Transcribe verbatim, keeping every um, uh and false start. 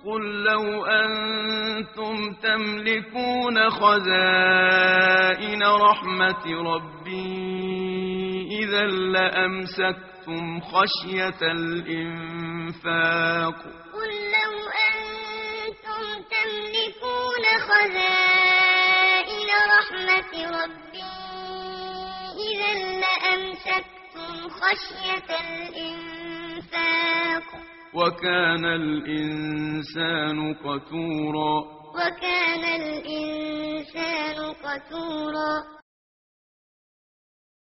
قل لو أنتم تملكون خزائن رحمة ربي إذا لأمسكتم خشية الإنفاق قل لو أنتم تملكون خزائن رحمة ربي إذا لأمسكتم خشية الإنفاق وكان الإنسان قتورا وكان الإنسان قتورا